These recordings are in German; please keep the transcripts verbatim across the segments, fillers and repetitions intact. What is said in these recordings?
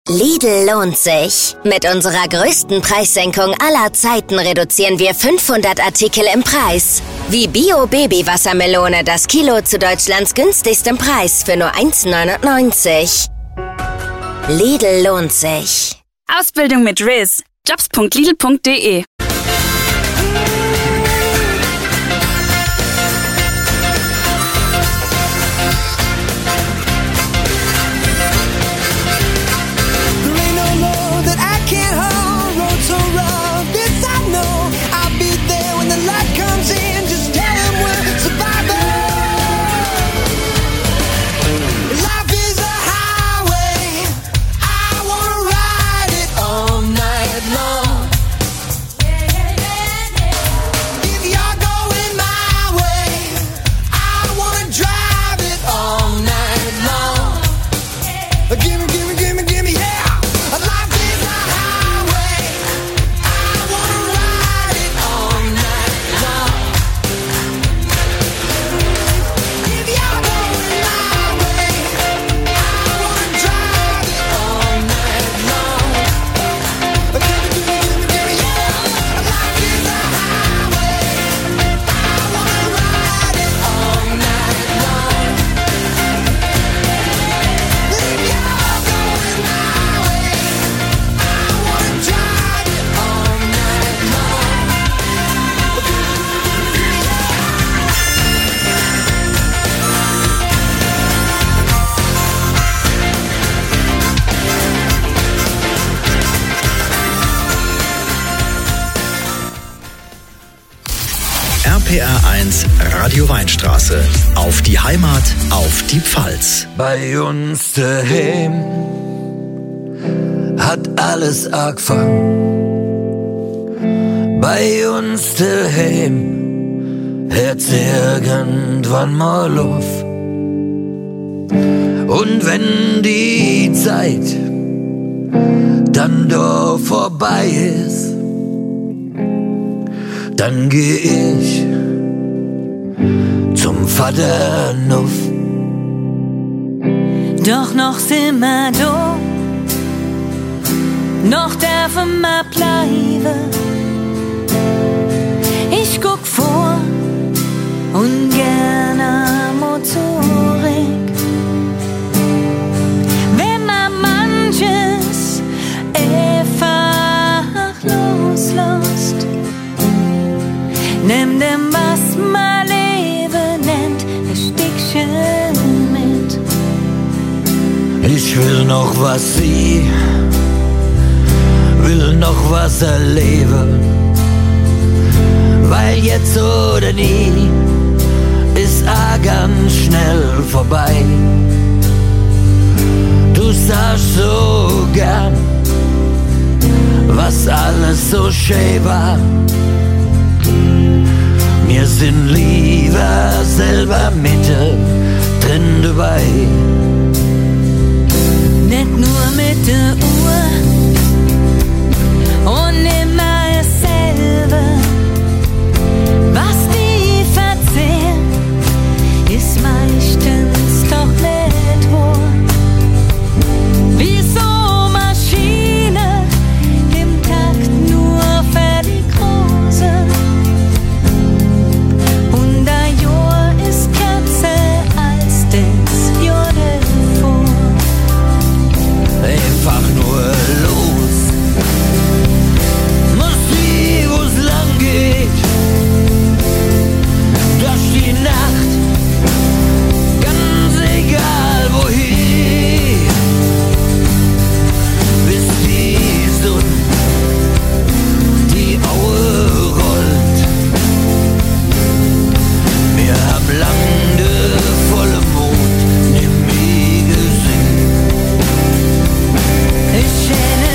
Lidl lohnt sich. Mit unserer größten Preissenkung aller Zeiten reduzieren wir fünfhundert Artikel im Preis. Wie Bio-Baby-Wassermelone, das Kilo zu Deutschlands günstigstem Preis für nur eins neunundneunzig. Lidl lohnt sich. Ausbildung mit Riz. jobs punkt lidl punkt de. R P R eins Radio Weinstraße. Auf die Heimat, auf die Pfalz. Bei uns daheim hat alles angefangen. Bei uns daheim hört's irgendwann mal auf. Und wenn die Zeit dann doch vorbei ist, dann geh ich zum Vater Nuff. Doch noch sind wir da, noch dürfen wir bleiben. Ich guck vor und gerne mal zurück. Wenn man manches einfach loslässt, nimm dem, was man Leben nennt, ein Stückchen mit. Ich will noch was sehen, will noch was erleben, weil jetzt oder nie ist a ganz schnell vorbei. Du sagst so gern, was alles so schön war. Wir sind lieber selber Mitte drin dabei. Nicht nur mit der Uhr und immer dasselbe. Was die verzehrt, ist meistens doch nicht wahr. Wie so Maschine im Takt nur für die Große. Und ein Jahr ist kürzer als das Jahr davor. Einfach nur los, muss wie wo's lang geht. Durch die Nacht, ganz egal wohin, bis die Sonne die Aue rollt. Wir haben lang de volle Mond nimm mich gesehen. Ich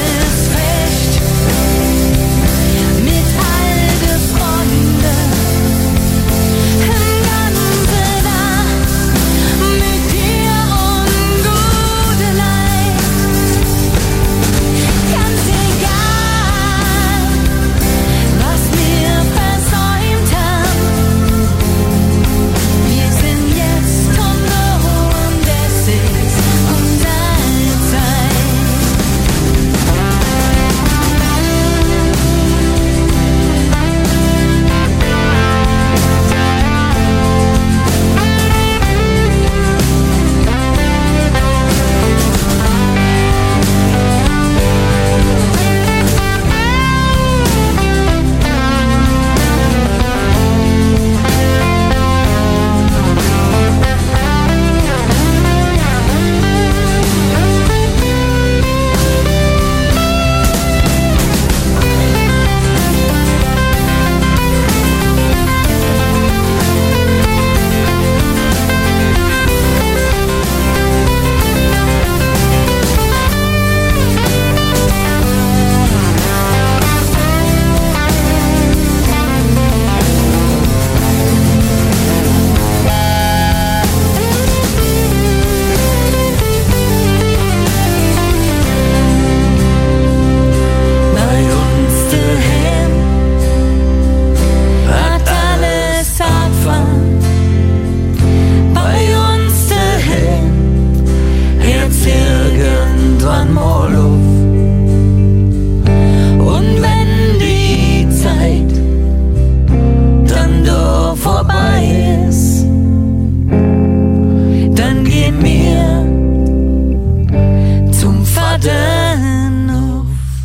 enough.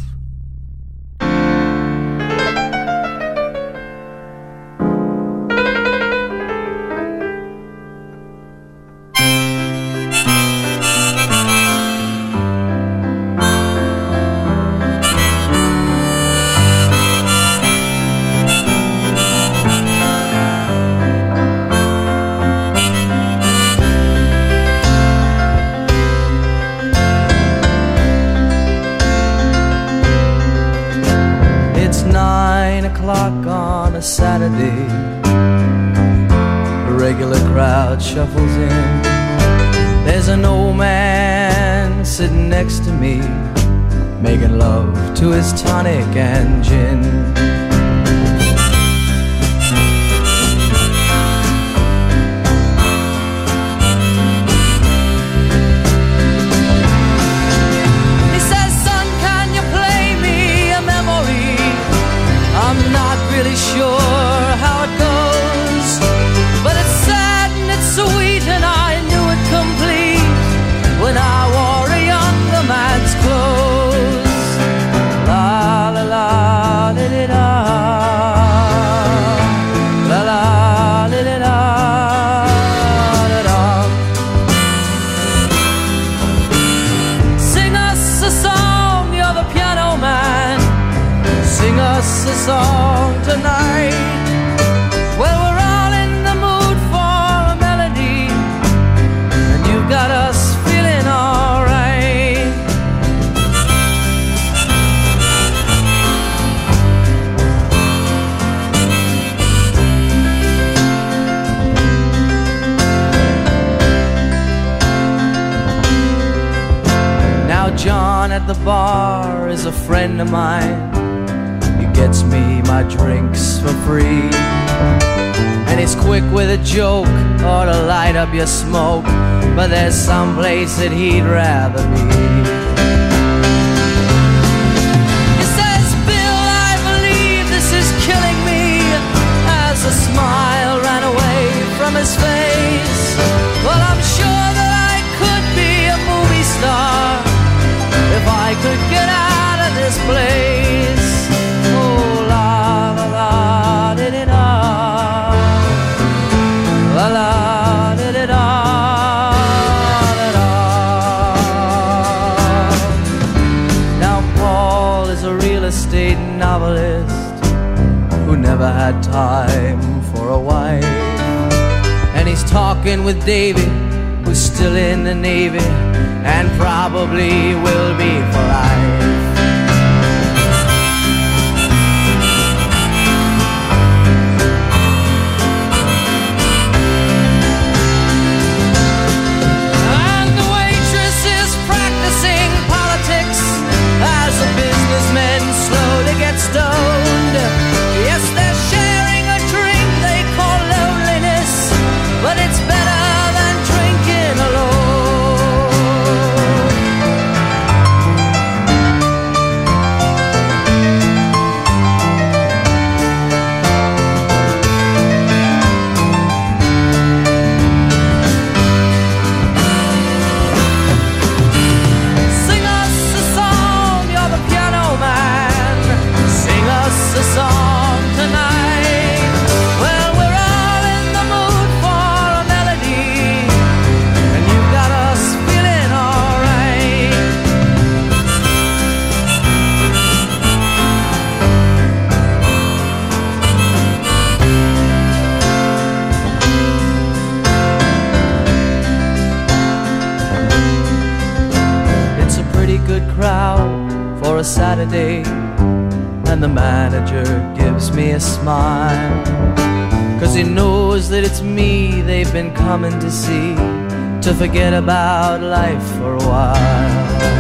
On a Saturday, a regular crowd shuffles in. There's an old man sitting next to me, making love to his tonic and gin. He says, son, can you play me a memory? I'm not really sure how it goes, but it's sad and it's sweet, and I knew it complete when I wore a younger man's clothes. La la la li li da, la la li li da, da da. Sing us a song, you're the piano man. Sing us a song tonight. Well, we're all in the mood for a melody, and you've got us feeling alright. Now John at the bar is a friend of mine. Gets me my drinks for free, and he's quick with a joke or to light up your smoke, but there's some place that he'd rather be. He says, Bill, I believe this is killing me, as a smile ran away from his face. Well, I'm sure that I could be a movie star if I could get out of this place. Now Paul is a real estate novelist who never had time for a wife, and he's talking with Davy, who's still in the Navy and probably will be for life. Stoned. Yes, they're sharing a drink they call loneliness, but it's better than drinking Sing us a song, you're the piano man. Sing us a song tonight. Well, we're all in the mood for a melody, and you've got us feeling alright. It's a pretty good crowd for a Saturday, and the manager gives me a smile, 'cause he knows that it's me they've been coming to see, to forget about life for a while.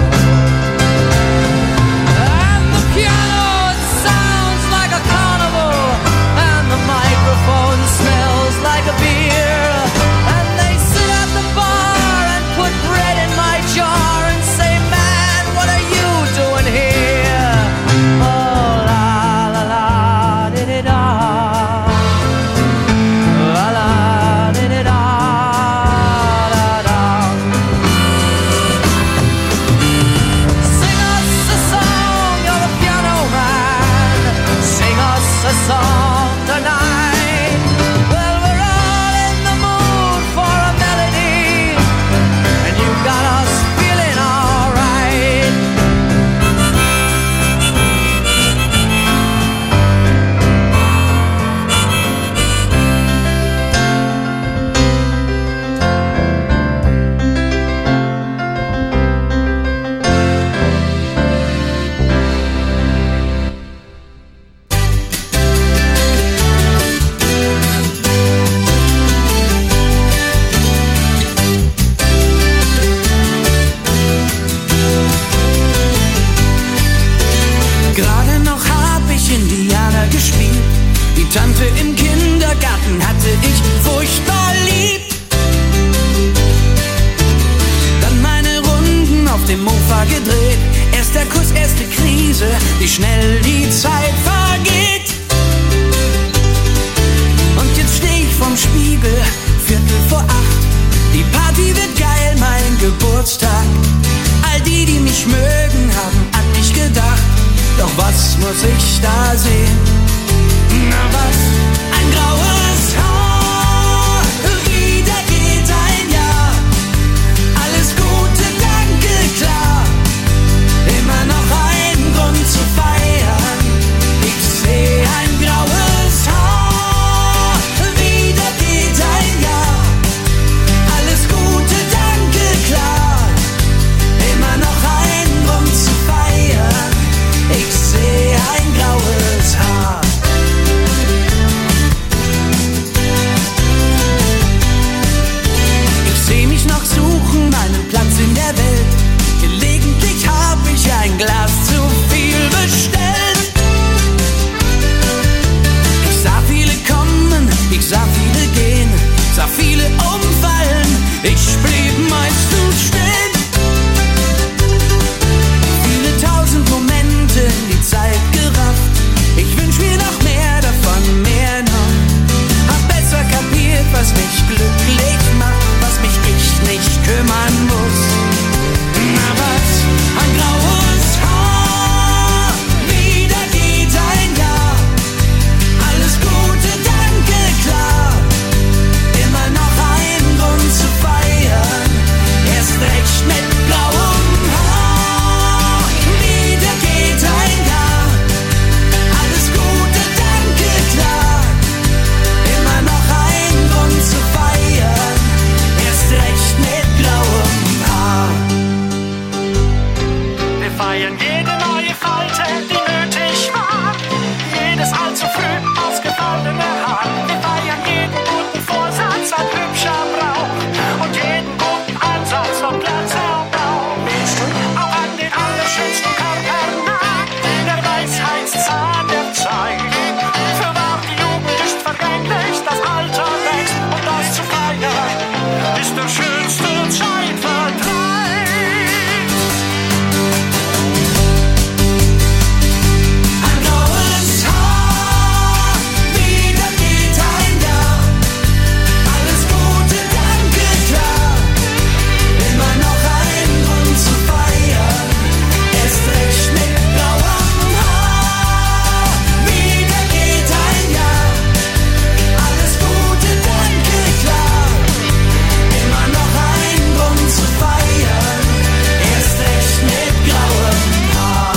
And the piano, it sounds like a carnival, and the microphone smells like a beer, and they sit at the bar and put bread in my jar and say, man, what are you doing here? Oh, la la la di di da, la la di di da, da da. Tante im Kindergarten hatte ich furchtbar lieb. Dann meine Runden auf dem Mofa gedreht. Erster Kuss, erste Krise, wie schnell die Zeit vergeht. Und jetzt steh ich vorm Spiegel, Viertel vor acht. Die Party wird geil, mein Geburtstag. All die, die mich mögen, haben an mich gedacht. Doch was muss ich da sehen? Na was? Ein graues Haar. Wieder geht ein Jahr. Alles Gute, danke, klar. Immer noch ein Grund zu feiern. Ich seh ein graues Haar. Wieder geht ein Jahr. Alles Gute, danke, klar. Immer noch ein Grund zu feiern. Ich seh ein graues Haar. Ich seh mich noch suchen, meinen Platz in der Welt. Gelegentlich hab ich ein Glas zu viel bestellt. Ich sah viele kommen, ich sah viele gehen, sah viele umfallen, ich blieb meistens stehen. Viele tausend Momente in die Zeit gerafft. Ich wünsch mir noch mehr davon, mehr noch. Hab besser kapiert, was mich glücklich macht, was mich ich nicht kümmern muss. Na was? Ein graues Haar. Wieder geht ein Jahr. Alles Gute, danke, klar. Immer noch ein Grund zu feiern. Erst recht mit grauem Haar. Wieder geht ein Jahr. Alles Gute, danke, klar. Immer noch ein Grund zu feiern. Erst recht mit grauem Haar. Wir feiern jede neue Falte, die nötig war. Jedes allzu früh ausgefallene Haar. Wir feiern jeden guten Vorsatz an hübscher Brauch. Und jeden guten Ansatz von Glatzerbrauch. Auch an den allerschönsten Körpernakt, der Weisheitszahn der Zeit. Für wahr, die Jugend ist vergänglich, das Alter wächst. Und das zu feiern ist der schönste Zeitvertreib. Ein graues Haar, wieder geht ein Jahr. Alles Gute, danke, klar. Immer noch ein Grund zu feiern. Erst recht mit grauem Haar. Wieder geht ein Jahr. Alles Gute, danke, klar. Immer noch ein Grund zu feiern. Erst recht mit grauem Haar.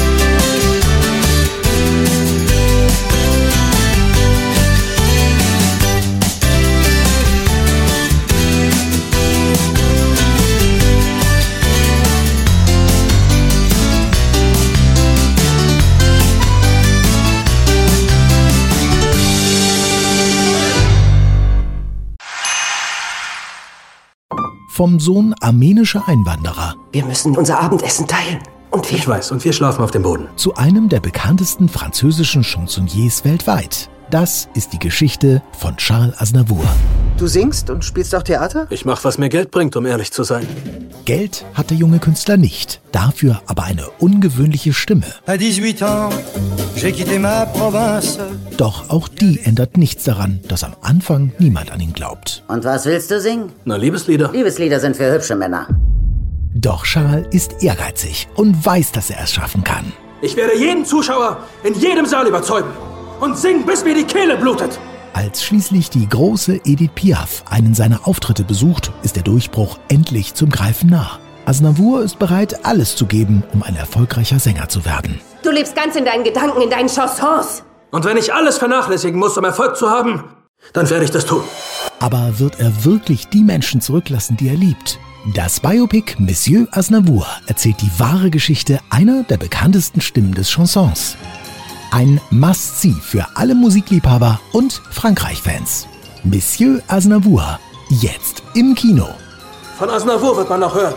Vom Sohn armenischer Einwanderer Wir müssen unser Abendessen teilen. Und wir... Ich weiß, und wir schlafen auf dem Boden. zu einem der bekanntesten französischen Chansonniers weltweit. Das ist die Geschichte von Charles Aznavour. Du singst und spielst auch Theater? Ich mach, was mir Geld bringt, um ehrlich zu sein. Geld hat der junge Künstler nicht, dafür aber eine ungewöhnliche Stimme. À dix-huit ans, j'ai quitté ma province. Doch auch die ändert nichts daran, dass am Anfang niemand an ihn glaubt. Und was willst du singen? Na, Liebeslieder. Liebeslieder sind für hübsche Männer. Doch Charles ist ehrgeizig und weiß, dass er es schaffen kann. Ich werde jeden Zuschauer in jedem Saal überzeugen. Und singen, bis mir die Kehle blutet. Als schließlich die große Edith Piaf einen seiner Auftritte besucht, ist der Durchbruch endlich zum Greifen nah. Aznavour ist bereit, alles zu geben, um ein erfolgreicher Sänger zu werden. Du lebst ganz in deinen Gedanken, in deinen Chansons. Und wenn ich alles vernachlässigen muss, um Erfolg zu haben, dann werde ich das tun. Aber wird er wirklich die Menschen zurücklassen, die er liebt? Das Biopic Monsieur Aznavour erzählt die wahre Geschichte einer der bekanntesten Stimmen des Chansons. Ein Must-See für alle Musikliebhaber und Frankreich-Fans. Monsieur Aznavour, jetzt im Kino. Von Aznavour wird man noch hören.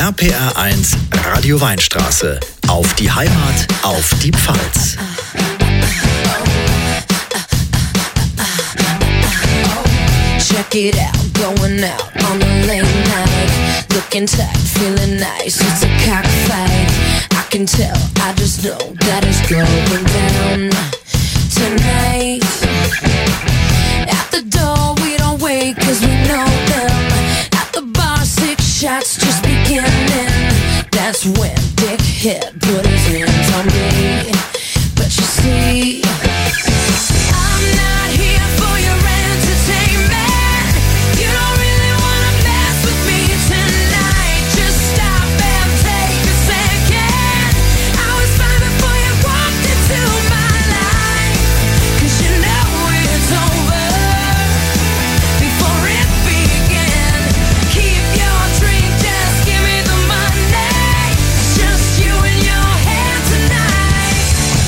R P R eins Radio Weinstraße. Auf die Heimat, auf die Pfalz. Check it out, going out on a late night. Looking tight, feeling nice, it's a cockfight. I can tell, I just know that it's going down tonight. At the door, we don't wait cause we know them. At the bar, six shots just beginning. That's when Dickhead put his hands on me. But you see, I'm not here for your entertainment. You don't really wanna mess with me tonight. Just stop and take a second. I was fine before you walked into my life. Cause you know it's over before it began. Keep your drink, just give me the money. Just you and your hand tonight.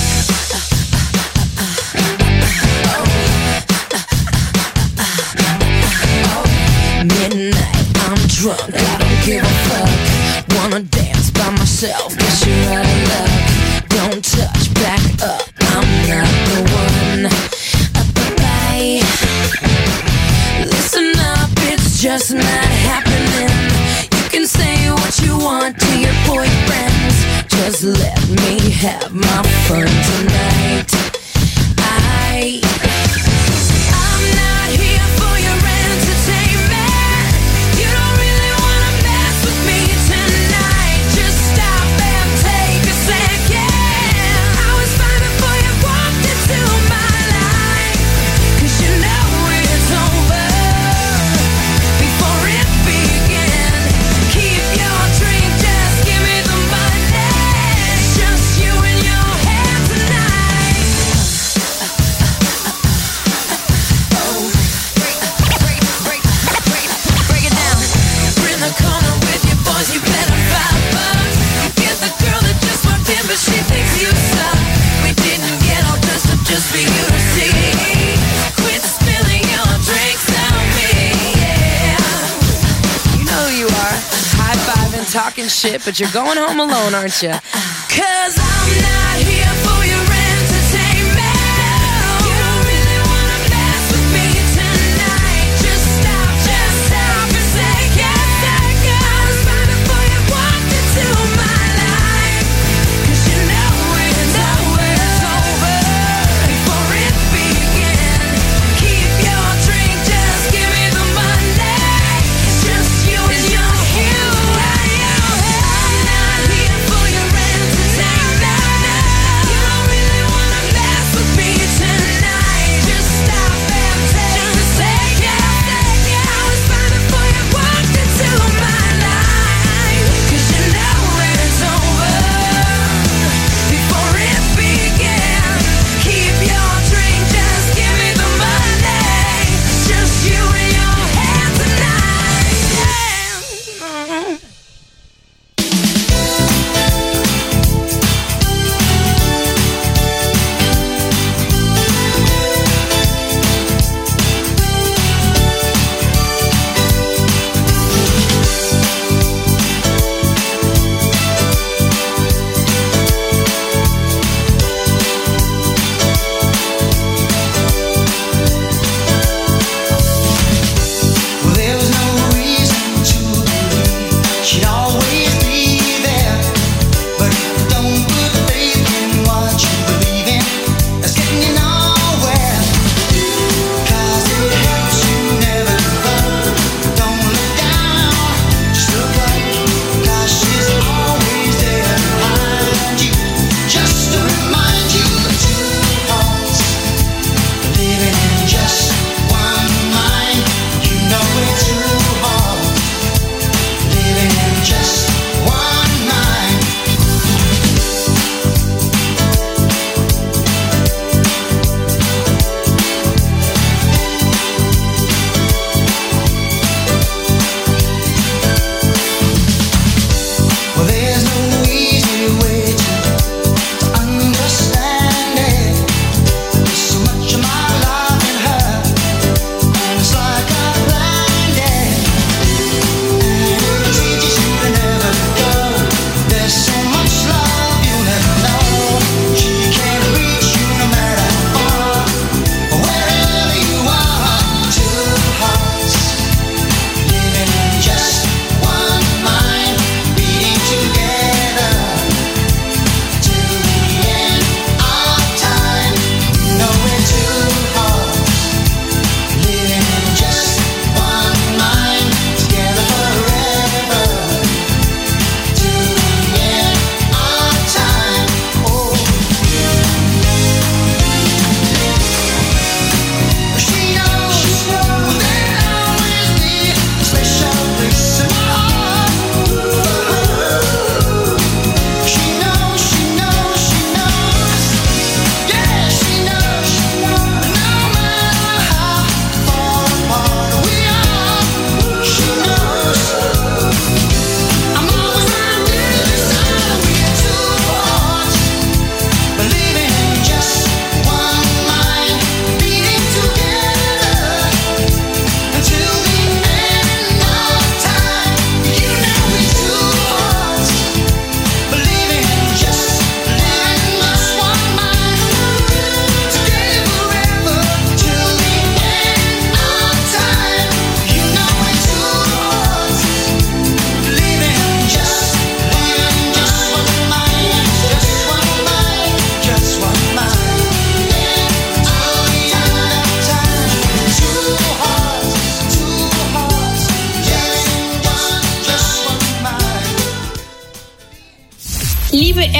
Midnight, I'm drunk, I don't give a fuck. Wanna dance by myself, guess you're out of luck. Don't touch, back up, I'm not the one. Bye. Listen up, it's just not happening. You can say what you want to your boyfriends. Just let me have my fun tonight. I I'm not here for your entertainment. You don't really wanna mess with me tonight. Just stop and take a second. I was fine before you walked into my life. Cause you know it's over before it began. Keep your drink, just give me the money. Just you and your hand tonight. Break it down. We're in the corner with your boys, you better five bucks. You get the girl that just walked in, but she thinks you suck. We didn't get all dressed up just for you to see. Quit spilling your drinks on me, yeah. You know who you are. High-fiving, talking shit, but you're going home alone, aren't you? Cause I'm not here for your entertainment. You don't really wanna mess with me tonight. Just stop, just stop and take a second. I was fine before you walked into my life. Cause you know it's over before it began. Keep your drink, just give me the money. Just you and your hand. I'm not here for your entertainment.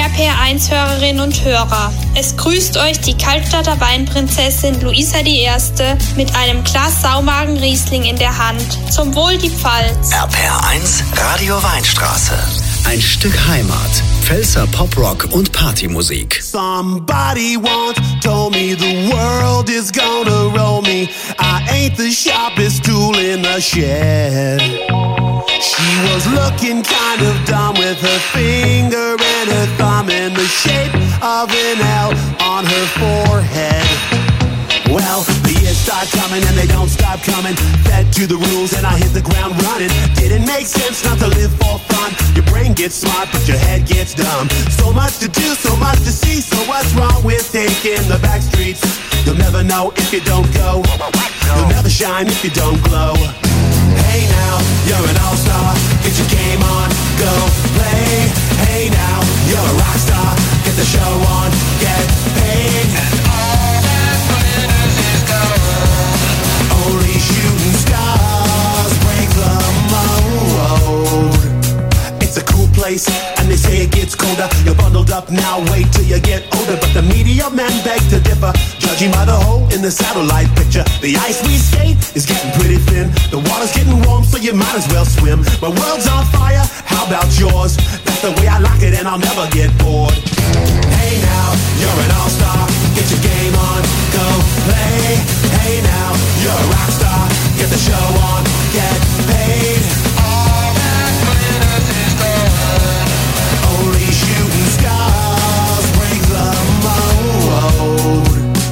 R P R eins Hörerinnen und Hörer. Es grüßt euch die Kaltstadter Weinprinzessin Luisa die Erste mit einem Glas Saumagen Riesling in der Hand. Zum Wohl die Pfalz. R P R eins Radio Weinstraße. Ein Stück Heimat. Pfälzer Poprock und Partymusik. Somebody once told me the world is gonna roll me. I ain't the sharpest tool in the shed. She was looking kind of dumb with her finger and her thumb in the shape of an L on her forehead. Well, the years start coming and they don't stop coming. Fed to the rules and I hit the ground running. Didn't make sense not to live for fun. Your brain gets smart but your head gets dumb. So much to do, so much to see. So what's wrong with taking the back streets? You'll never know if you don't go. You'll never shine if you don't glow. Hey now, you're an all-star. Get your game on, go play. Hey now, you're a rock star. Get the show on, get paid. And all that glitters is gold. Only shooting stars break the mold. It's a cool place, and they say it gets colder. You're bundled up now, wait till you get older. But the media men beg to differ, judging by the hole in the satellite picture. The ice we skate is getting pretty thin. The water's getting warm, so you might as well swim. My world's on fire, how about yours? That's the way I like it, and I'll never get bored. Hey now, you're an all-star. Get your game on, go play. Hey now, you're a rock star. Get the show on, get paid. All that glitters is gold. Only shooting stars break the mold.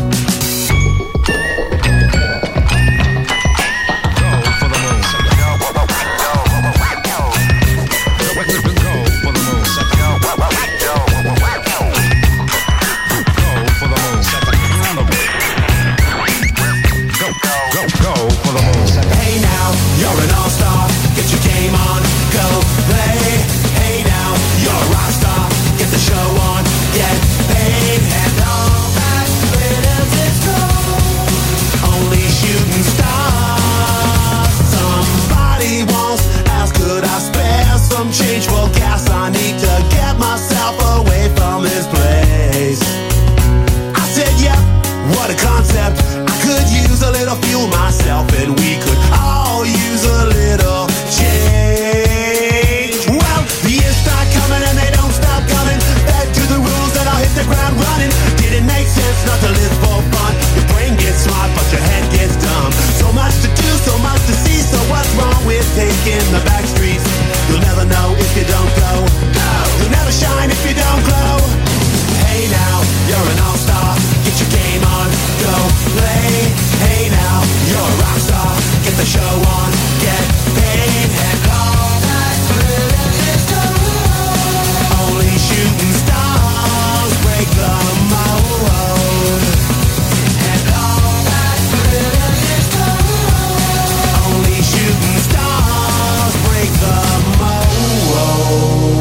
Hey now, you're an all-star. Get your game on, go play. Hey now, you're a rock star. Get the show on, get paid. And all that glitters is gold. Only shooting stars. Somebody once asked, could I spare some change for gas? I need to get myself away from this place. I said, yeah, what a concept. I could use a little fuel myself, and we could all use a little change. Well, the years start coming and they don't stop coming. Back to the rules that I'll hit the ground running. Didn't make sense not to live for fun. Your brain gets smart but your head gets dumb. So much to do, so much to see. So what's wrong with taking the back streets? You'll never know if you don't go. You'll never shine if you don't glow. Hey now, you're an all-star. Get your game on, go play. Hey now, you're a rock star. Get the show on, get paid. And all that glitters is gold. Only shooting stars break the mold. And all that glitters is gold. Only shooting stars break the mold.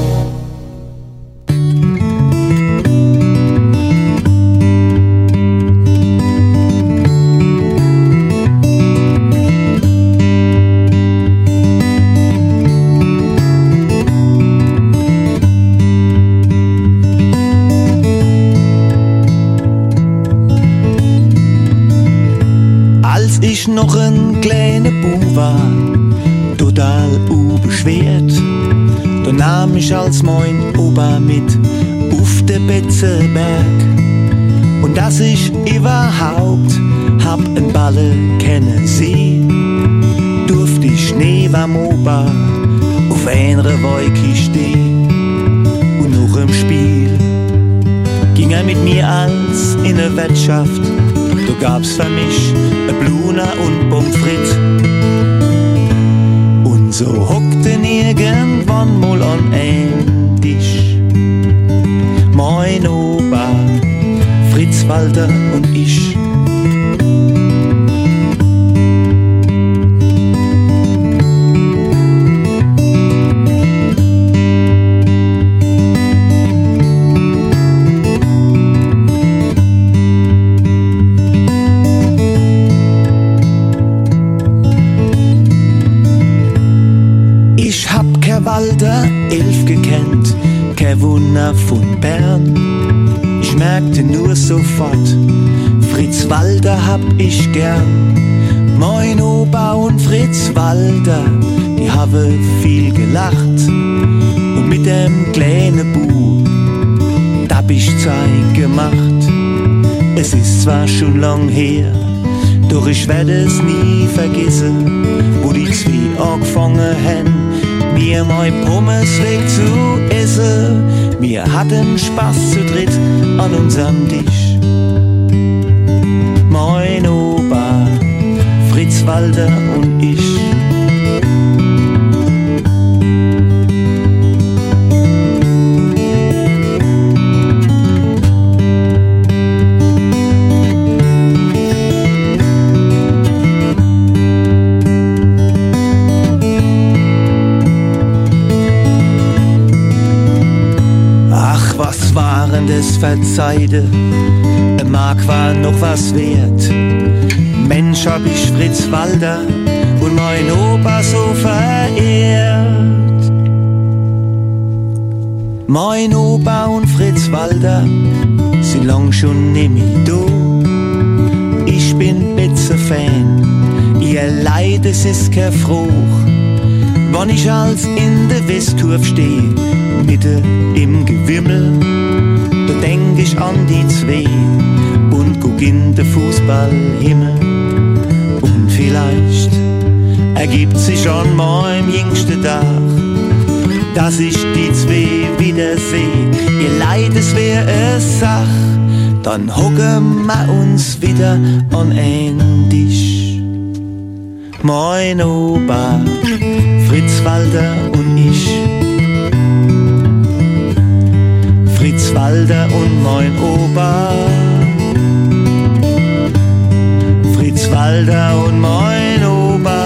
Ich noch ein kleiner Bub war, total unbeschwert. Da nahm ich als mein Opa mit auf den Betzenberg. Und dass ich überhaupt hab en Balle kennen sehen, durfte ich neben am Opa auf einer Wolke stehen. Und noch im Spiel ging er mit mir als in eine Wirtschaft. Da gab's für mich a Bluna und Pommes frites. Und so hockten irgendwann mal an einem Tisch mein Opa, Fritz Walter und ich. Walter elf gekannt, kein Wunder von Bern. Ich merkte nur sofort, Fritz Walter hab ich gern. Mein Opa und Fritz Walter, die haben viel gelacht. Und mit dem kleinen Bu, da hab ich Zeit gemacht. Es ist zwar schon lang her, doch ich werde es nie vergessen, wo die zwei angefangen haben, mir mein Pommes weg zu essen. Wir hatten Spaß zu dritt an unserem Tisch. Mein Opa, Fritz Walter und ich. Das Verzeihte, ein Mark war noch was wert. Mensch, hab ich Fritz Walter und mein Opa so verehrt. Mein Opa und Fritz Walter sind lang schon nimmer da. Ich bin Betze-Fan, ihr Leid, es ist kein Fruch. Wann ich als in der Westturf steh, Mitte im Gewimmel, da denk ich an die zwei und guck in den Fußballhimmel. Und vielleicht ergibt sich an meinem jüngsten Tag, dass ich die zwei wiederseh. Ihr Leid, es wär es Sach, dann hocken wir uns wieder an ein Tisch. Mein Opa, Fritz Walter und ich. Fritz Walter und mein Opa. Fritz Walter und mein Opa.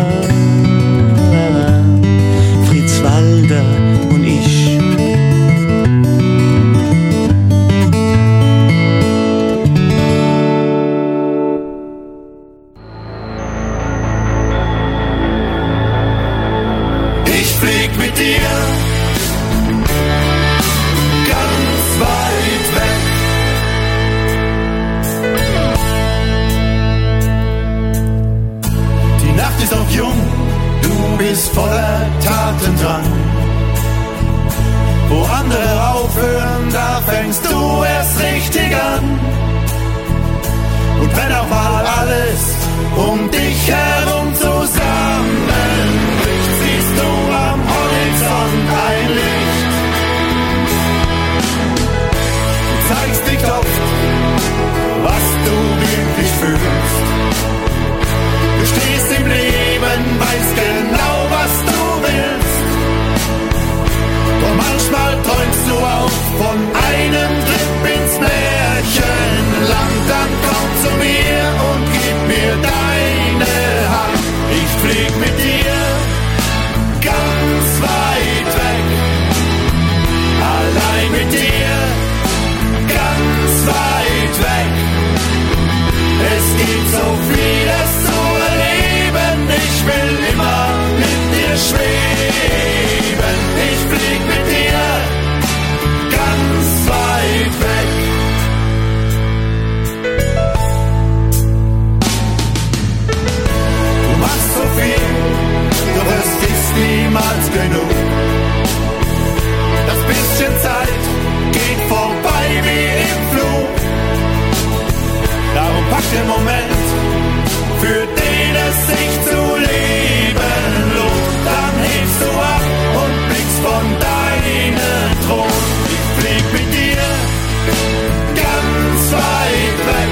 Fritz Walter und ich. Ich flieg mit dir ganz weit weg. Die Nacht ist noch jung, du bist voller Taten dran. Wo andere aufhören, da fängst du erst richtig an. Und wenn auch mal alles um dich herum zusammenbricht, siehst du am Horizont ein Licht. Du zeigst nicht oft, was du wirklich fühlst. Du stehst im Leben, weißt genau, was du willst. Doch manchmal träumst du auch von einem Trip ins Märchenland. Dann komm zu mir und gib mir deine Hand. Ich flieg mit dir ganz weit weg. Allein mit dir ganz weit weg. Es gibt so vieles zu erleben. Ich will immer mit dir schweben. Ich flieg mit dir ganz weit weg. Du machst so viel, doch es ist niemals genug. Das bisschen Zeit geht vorbei wie im Flug. Darum pack den Moment, für den es sich zu leben lohnt. Dann hebst du ab und blickst von deinem Thron. Ich flieg mit dir ganz weit weg.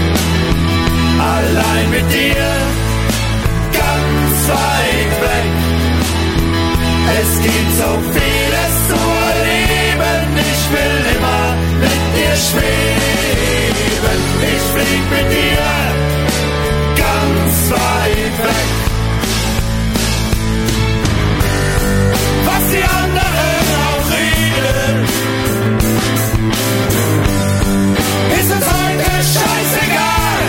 Allein mit dir ganz weit weg. Es gibt so vieles zu erleben. Ich will immer mit dir schweben. Ich flieg mit dir ganz weit weg. Was die anderen auch reden, ist uns heute scheißegal.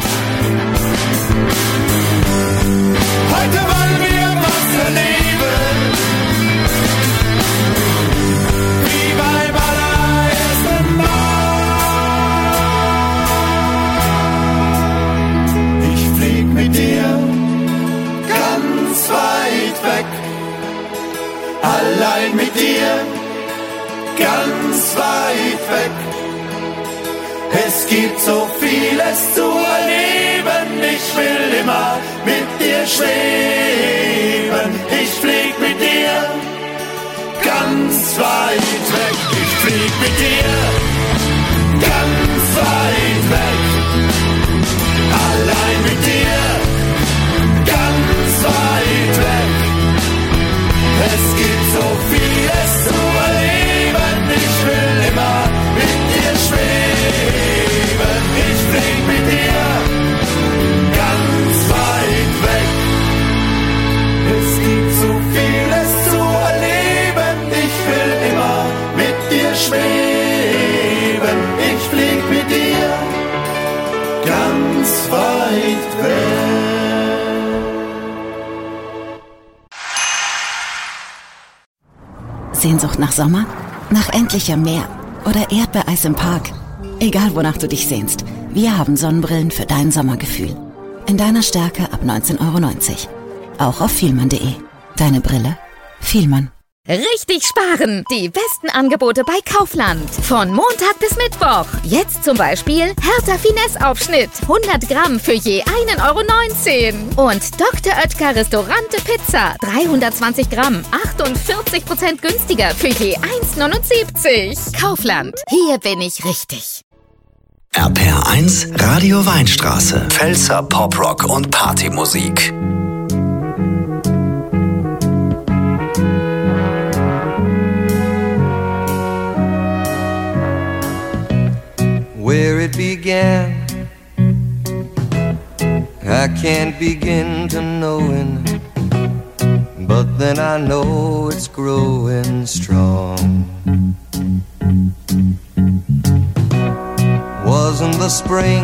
Heute wollen wir was erleben, wie weg. Es gibt so vieles zu erleben, ich will immer mit dir schweben. Ich flieg mit dir ganz weit weg. Ich flieg mit dir ganz weit weg. Allein mit dir ganz weit weg. Es gibt so vieles zu erleben, ich will immer mit dir schweben. Ich flieg mit dir ganz weit weg. Es gibt so vieles zu erleben, ich will immer mit dir schweben. Ich flieg mit dir ganz weit weg. Sehnsucht nach Sommer? Nach endlichem Meer? Oder Erdbeereis im Park? Egal, wonach du dich sehnst, wir haben Sonnenbrillen für dein Sommergefühl. In deiner Stärke ab neunzehn Euro neunzig. Auch auf vielmann punkt de. Deine Brille? Vielmann. Richtig sparen! Die besten Angebote bei Kaufland. Von Montag bis Mittwoch. Jetzt zum Beispiel Hertha Finesse-Aufschnitt. hundert Gramm für je ein Euro neunzehn. Und Doktor Oetker Restaurante Pizza. dreihundertzwanzig Gramm. achtundvierzig Prozent günstiger für je eins neunundsiebzig. Kaufland. Hier bin ich richtig. R P R eins Radio Weinstraße. Pfälzer Poprock und Partymusik. Where it began, I can't begin to knowing, but then I know it's growing strong. Wasn't the spring,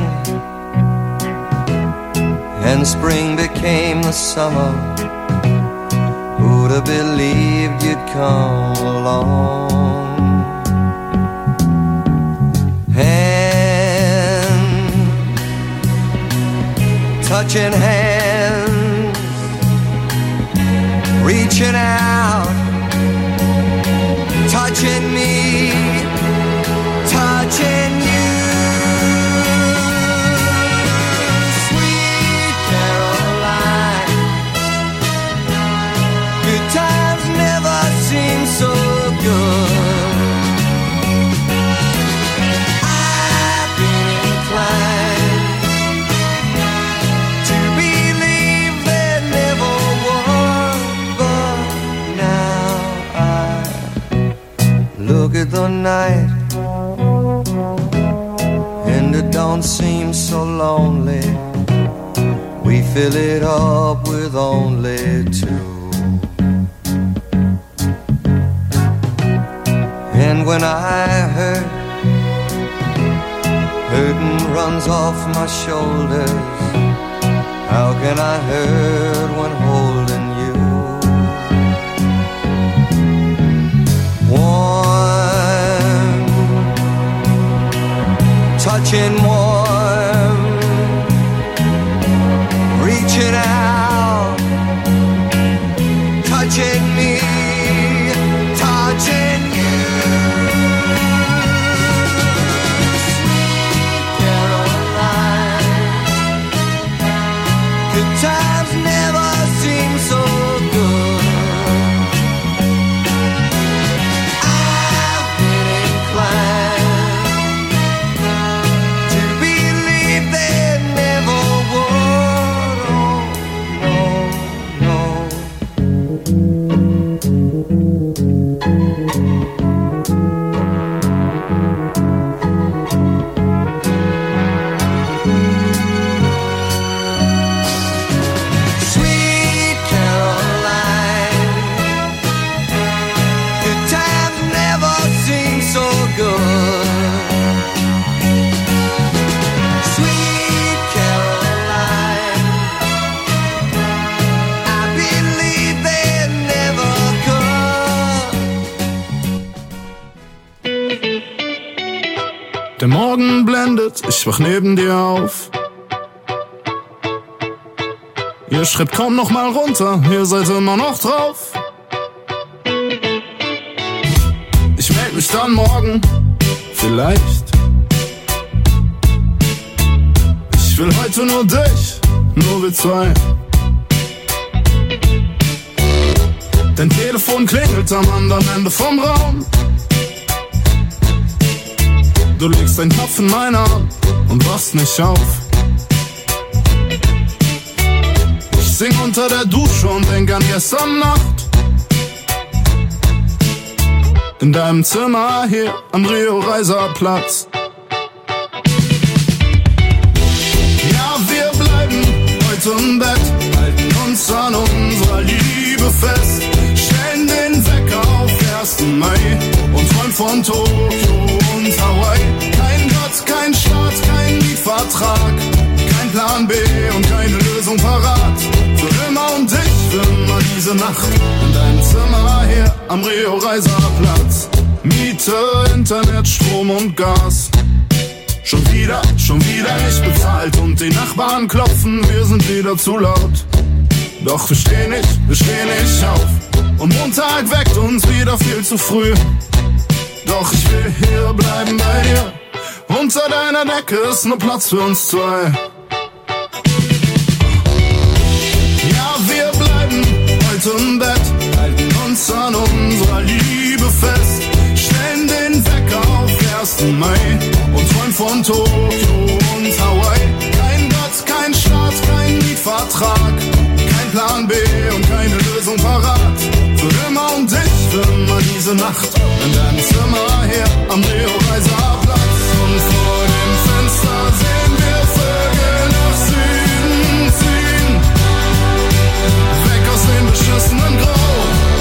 and spring became the summer. Who'd have believed you'd come along? Touching hands, reaching out, touching me, touching you. Sweet Caroline, good times never seem so good. I've been inclined look at the night, and it don't seem so lonely. We fill it up with only two. And when I hurt, hurting runs off my shoulders. How can I hurt when holding you? Warm, touching warm, reaching out, touching me, touching you. Sweet Caroline, good times never seem so good. Der Morgen blendet, ich wach neben dir auf. Ihr Schritt kommt noch mal runter, ihr seid immer noch drauf. Ich meld mich dann morgen vielleicht. Ich will heute nur dich, nur wir zwei. Dein Telefon klingelt am anderen Ende vom Raum. Du legst deinen Kopf in meinen Arm und wachst nicht auf. Ich sing unter der Dusche und denk an gestern Nacht. In deinem Zimmer hier am Rio-Reiser-Platz. Ja, wir bleiben heute im Bett, halten uns an unserer Liebe fest, stellen den Wecker auf ersten Mai und träumen von Tokio und Hawaii. Kein Gott, kein Staat, kein Mietvertrag, kein Plan B und keine Lösung parat. Für immer und ich, für immer diese Nacht in deinem Zimmer hier am Rio-Reiser-Platz. Miete, Internet, Strom und Gas. Schon wieder, schon wieder nicht bezahlt und die Nachbarn klopfen, wir sind wieder zu laut. Doch wir stehen nicht, wir stehen nicht auf und Montag weckt uns wieder viel zu früh. Doch ich will hier bleiben bei dir, unter deiner Decke ist nur Platz für uns zwei. Ja, wir bleiben heute im Bett, halten uns an unserer Liebe fest, stellen den Wecker auf ersten Mai und träumen von Tokio und Hawaii. Kein Gott, kein Staat, kein Mietvertrag, kein Plan B und keine Lösung parat. Für immer und ich, für immer diese Nacht in deinem Zimmer hier am Rio-Reiser-Platz. Und vor dem Fenster sehen wir Vögel nach Süden ziehen, weg aus dem beschissenen Grau.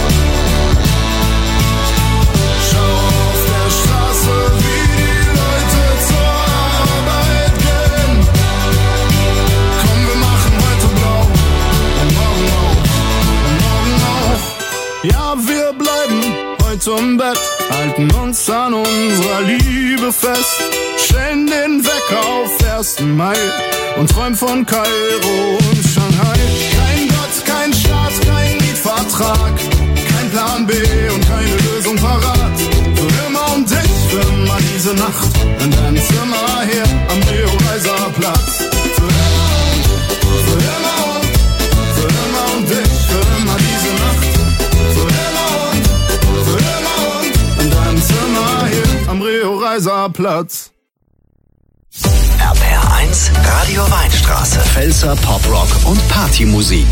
Schau auf der Straße, wie die Leute zur Arbeit gehen. Komm, wir machen heute blau und morgen auch, und morgen auch. Ja, wir bleiben heute im Bett, halten uns an unserer Liebe fest, stellen den Wecker auf ersten Mai und träumen von Kairo und Shanghai. Kein Gott, kein Staat, kein Mietvertrag, kein Plan B und keine Lösung parat. Für immer und ich, für immer diese Nacht in deinem Zimmer hier am Rio-Reiser-Platz. Für immer und, für immer und, für immer und ich, für immer diese Nacht. Für immer und, für immer und, in deinem Zimmer hier am Rio-Reiser-Platz. R P R eins, Radio Weinstraße. Pfälzer Poprock und Partymusik.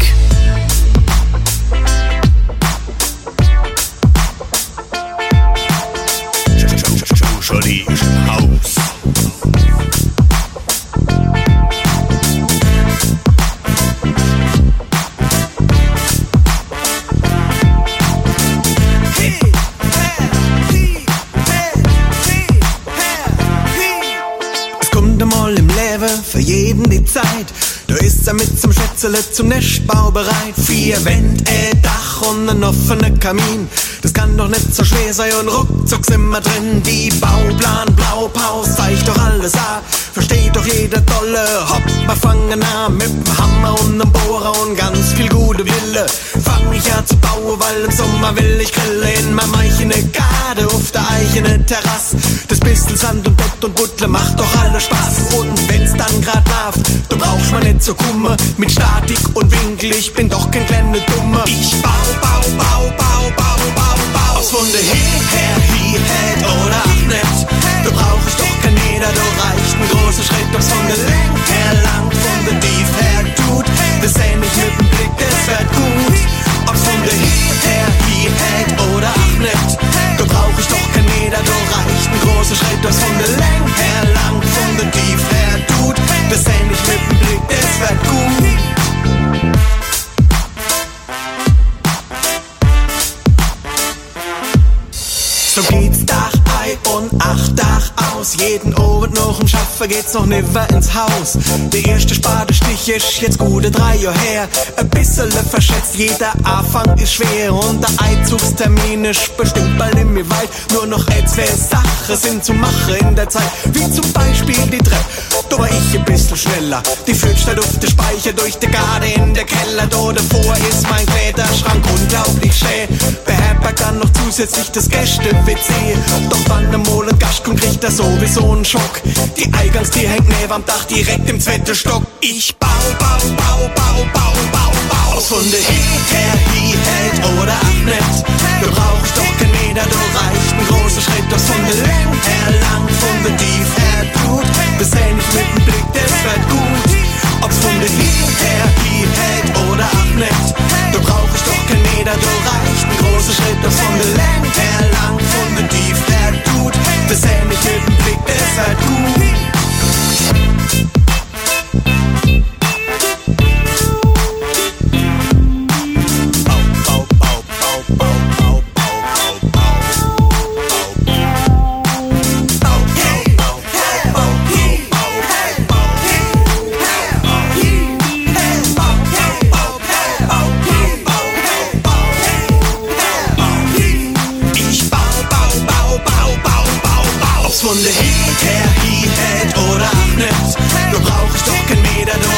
Jolie ist im Haus. Es kommt einmal im Leben für jeden die Zeit, da ist er mit zum Schätzele zum Nestbau bereit. Vier Wände, ein Dach und ein offener Kamin, das kann doch nicht so schwer sein und ruckzuck sind wir drin. Wie Bauplan, Blaupause, zeigt doch alles an, versteht doch jeder tolle. Hopp, wir fangen an mit dem Hammer und einem Bohrer und ganz viel gute Wille. Fang ich an zu bauen, weil im Sommer will ich grillen in meinem eigene Garde auf der eigenen Terrasse. Das bisschen Sand und Bett und Buttle macht doch alle Spaß. Und wenn's dann grad läuft, da brauchst man nicht so kummer mit Statik und Winkel, ich bin doch kein kleiner Dummer. Ich bau, bau, bau, bau, bau, bau, bau. Aus von der hierher, hierher oder ach nicht, da brauch ich doch kein Meter, da reicht ein großer Schritt. Ob's von der Länge her lang, von der Tief her tut, das seh ich mit dem Blick, das wird gut. Ob's von der hierher, hierher oder ach nicht, da brauch ich doch kein Meter, da reicht ein großer Schritt. Ob's von der Länge her lang, von der Tief her tut, das seh ich mit dem Blick, das wird gut. So geht's Dach ein und acht Dach aus. Jeden Abend noch im Schaffen geht's noch nimmer ins Haus. Der erste Spadestich ist jetzt gute drei Jahre her. Ein bisschen verschätzt, jeder Anfang ist schwer. Und der Einzugstermin ist bestimmt bald in mir weit. Nur noch zwei Sachen sind zu machen in der Zeit. Wie zum Beispiel die Treppe, da war ich ein bisschen schneller. Die führt statt auf den Speicher durch die Garde in der Keller. Da davor ist mein Kleiderschrank unglaublich schön. Beherbergt dann noch zusätzlich das Gäste-W C. Doch wann der Mol ein Gast kommt, kriegt er sowieso einen Schock. Die Eingangstür hängt neben am Dach direkt im zweiten Stock. Ich bau, bau, bau, bau, bau, bau, bau. Aus von der Hit her, hi hält oder ach nicht. Du brauchst doch kein Meter, du reicht ein großer Schritt. Aus von der Länge her lang, von der Tief her gut. Bis endlich mit dem Blick, das wird gut. Ob's von der Hit her, hi hält oder ach nicht. Du brauchst doch kein Meter, du reicht ein großer Schritt. Aus von der Länge her lang, von der Tief her gut. Bis endlich mit dem Blick, das wird gut. Von der Hit her, hi hält oder ach nicht. Du brauchst doch kein Meter, du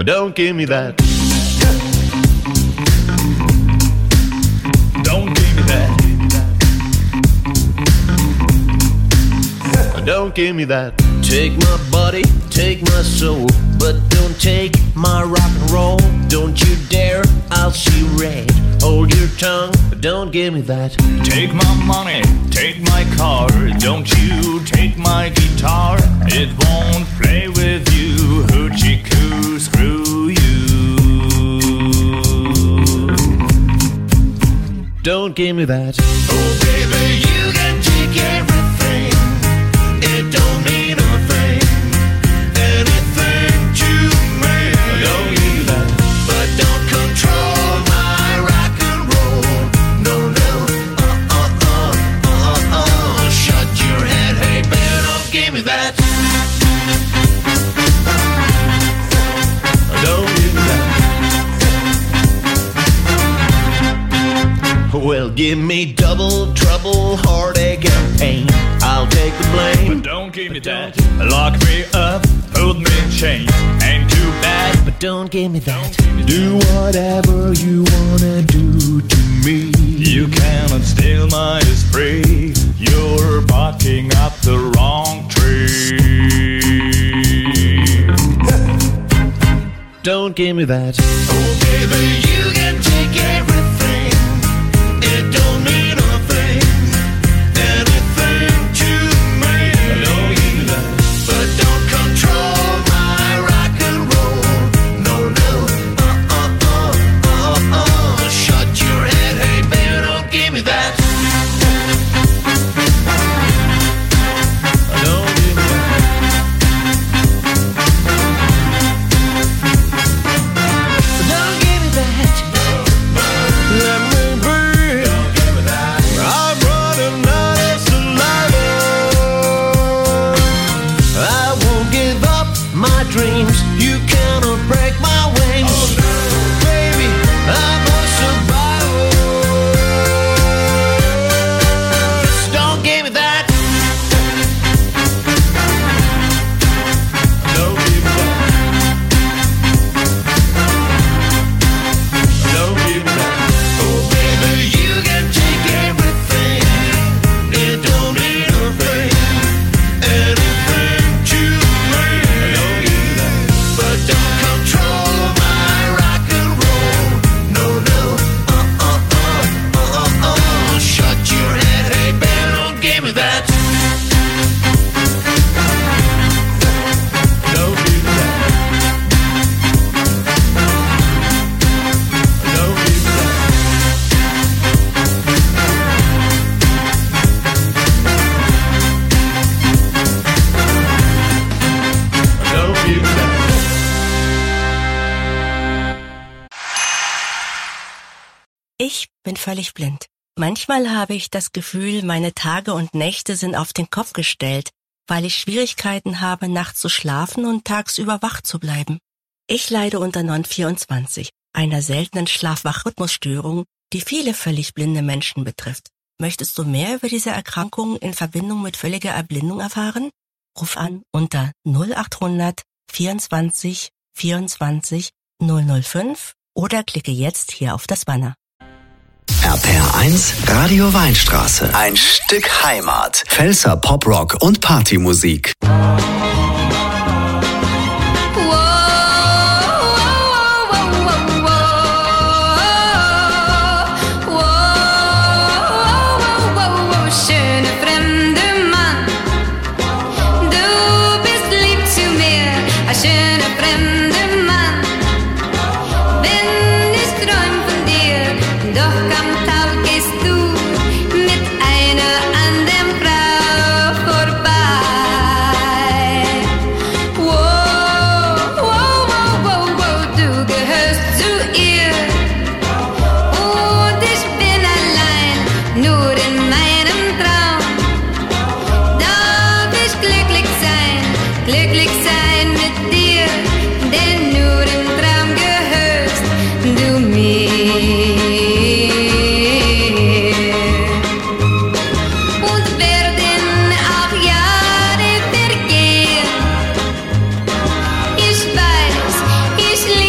Don't give me that. Don't give me that. Don't give me that. Take my body, take my soul, but don't take my rock and roll. Don't you dare, I'll see red. Hold your tongue, but don't give me that. Take my money, take my car. Don't you take my guitar. It won't play with you. Hoochie coo, screw you. Don't give me that. Oh baby, you can take everything. It don't mean a thing. Anything to me. Don't give me that. But don't control my rock and roll. No, no. Uh, uh, uh, uh, uh. Shut your head, hey baby, don't give me that. Don't give me that. Well, give me double trouble, heartache and pain. I'll take the blame. But don't give me that. Lock me up, put me in chains. Ain't too bad. But don't give me that. Do whatever you wanna do to me. You cannot steal my esprit. You're barking up the wrong tree. Don't give me that. Oh baby, you can take everything. It don't mean a thing. Anything to me. Don't give me that. But don't control my rock and roll. No, no. Uh, uh, uh, uh, uh. Shut your head, hey baby, don't give me that. Don't give me that. Don't give me that. Let me breathe. I'm running out of saliva. I won't give up my dreams. You cannot break my wings. Baby, I'm a survivor. Just don't give me that. Don't give me that. Don't give me that. Oh baby, you can take everything. It don't mean a thing. Anything to me. Don't give me that. But don't control my rock and roll. No, no. Uh, uh, uh, uh, uh, uh. Shut your head, hey baby, don't give me that. Don't give me that. Don't give me that. Don't give me that. Ich bin völlig blind. Manchmal habe ich das Gefühl, meine Tage und Nächte sind auf den Kopf gestellt, weil ich Schwierigkeiten habe, nachts zu schlafen und tagsüber wach zu bleiben. Ich leide unter N O N vierundzwanzig, einer seltenen Schlaf-Wach-Rhythmusstörung, die viele völlig blinde Menschen betrifft. Möchtest du mehr über diese Erkrankung in Verbindung mit völliger Erblindung erfahren? Ruf an unter null achthundert vierundzwanzig vierundzwanzig null null fünf oder klicke jetzt hier auf das Banner. R P R eins Radio Weinstraße. Ein Stück Heimat. Pfälzer Poprock und Partymusik. Schöne fremde Mann, du bist lieb zu mir, ein schöner fremde Mann. Wenn ich träum von dir, doch am Tag gehst du mit einer anderen Frau vorbei. Wow, wow, wow, wow, wow, du gehörst zu ihr und ich bin allein, nur in meinem Traum. Darf ich glücklich sein, glücklich sein mit dir, denn nur im Traum gehörst du mir. Und werden auch Jahre vergehen, ich weiß, ich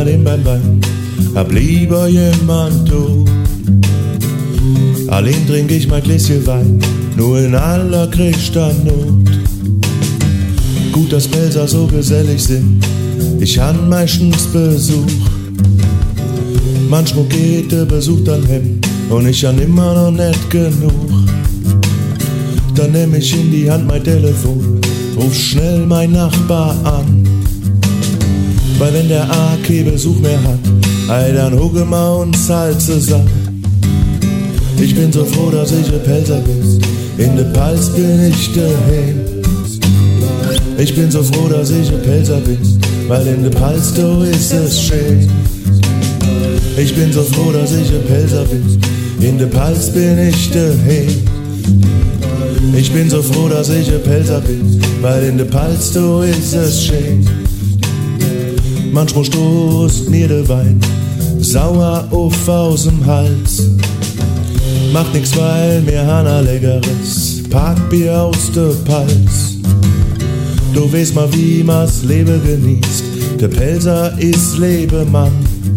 Adrenalin beim Wein, hab lieber jemand tot. Allein trink ich mein Gläschen Wein, nur in allergrößter Not. Gut, dass Pelzer so gesellig sind, ich han meistens Besuch. Manchmal geht der Besuch dann hem und ich han immer noch nicht genug. Dann nehm ich in die Hand mein Telefon, ruf schnell mein Nachbar an. Weil wenn der A kein Besuch mehr hat, ey, dann hucke wir uns halt zusammen. Ich bin so froh, dass ich ein Pelzer bin, in de Pals bin ich daheim. Ich bin so froh, dass ich ein Pelzer bin, weil in de Pals do ist es schön. Ich bin so froh, dass ich ein Pelzer bin, in de Pals bin ich daheim. Ich bin so froh, dass ich ein Pelzer bin, weil in de Pals do ist es schön. Manchmal stoßt mir der Wein sauer auf aus'm Hals. Macht nix, weil mir Hanna leckeres Parkbier aus der Pals. Du weißt mal, wie man's Leben genießt, der Pelzer ist Lebemann.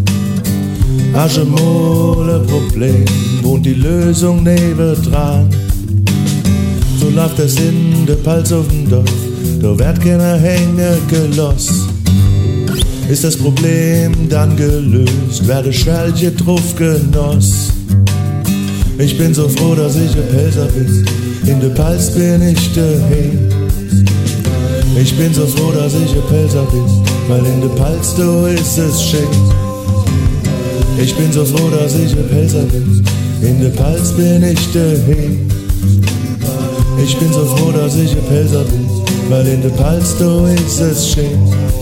Asche Mole Problem, wohnt die Lösung nebendran. So läuft es in der Pals auf dem Dorf, da wird keiner hänge gelost. Ist das Problem dann gelöst, werde Schwellchen drauf genoss. Ich bin so froh, dass ich ein Pelzer bin, in der Pals bin ich daheim. Ich bin so froh, dass ich ein Pelzer bin, weil in der Pals do ist es schön. Ich bin so froh, dass ich ein Pelzer bin, in der Pals bin ich daheim. Ich bin so froh, dass ich ein Pelzer bin, weil in der Pals do ist es schön.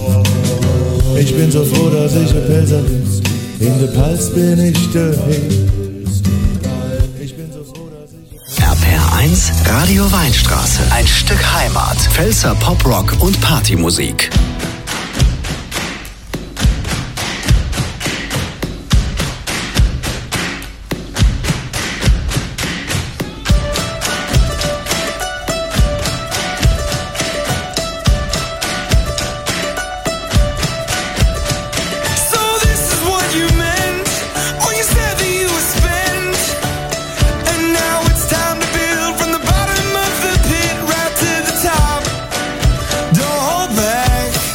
Ich bin so froh, dass ich ein Pelzer bin, in der Pals bin ich daheim. R P R eins Radio Weinstraße. Ein Stück Heimat. Pfälzer Poprock und Partymusik. Don't hold back.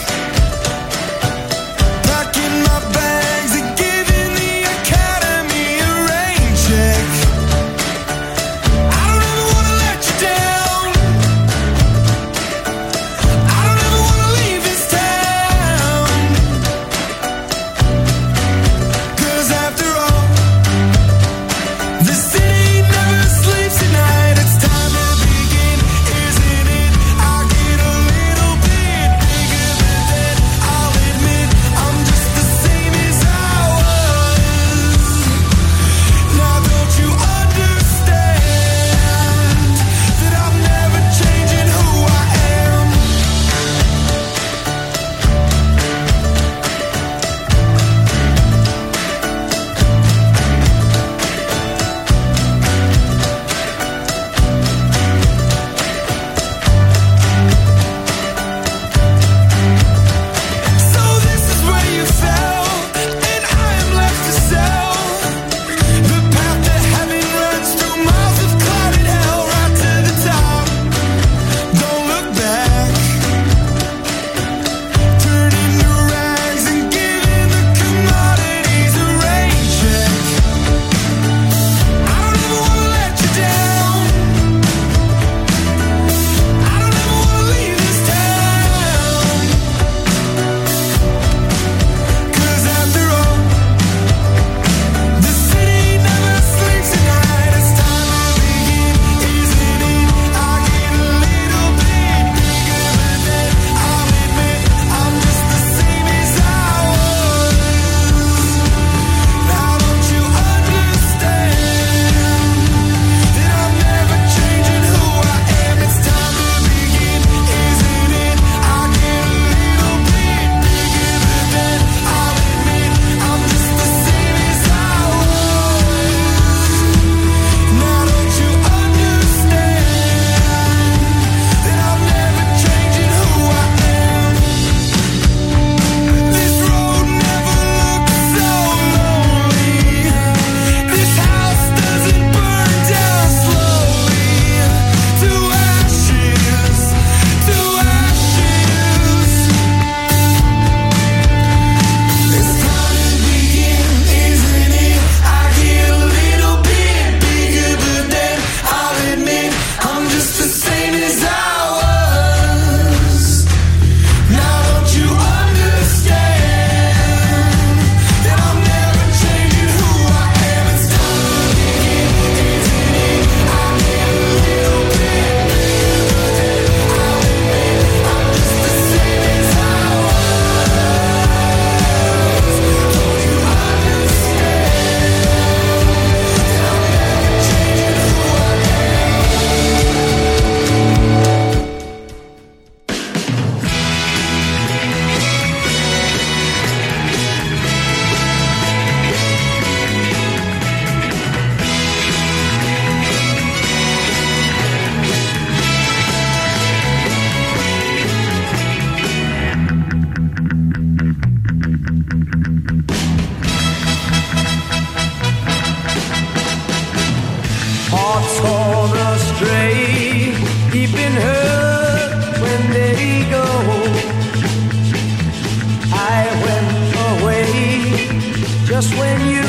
just when you